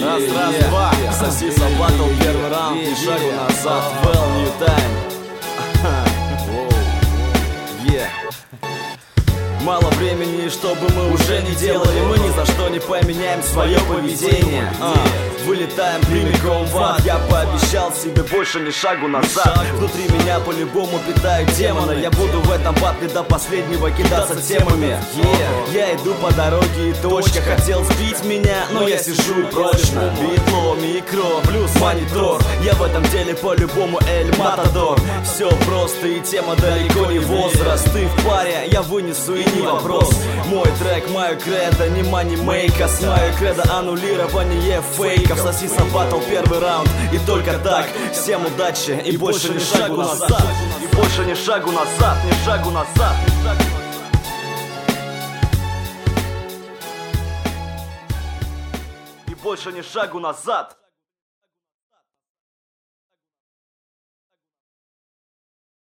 Раз, два, Сосиса батл, первый раунд, ни шагу назад. Well, new time. Мало времени, чтобы мы уже не делали. Мы ни за что не поменяем свое поведение. Вылетаем прямиком в ад. Я пообещал себе больше ни шагу назад. Внутри меня по-любому питают демона. Я буду в этом батле до последнего кидаться темами. Я иду по дороге и точка. Хотел сбить меня, но я сижу прочно. Битло, микро, плюс монитор. Я в этом деле по-любому Эль Матадор. Все просто и тема далеко не возраст. Ты в паре, я вынесу и не вопрос. Мой трек, мое кредо, не манимейка. С мое кредо аннулирование фейков. Сосиса батл, первый раунд, и только так. Всем удачи и больше ни шагу назад. И больше ни шагу назад, ни шагу назад, ни шагу назад. И больше ни шагу назад.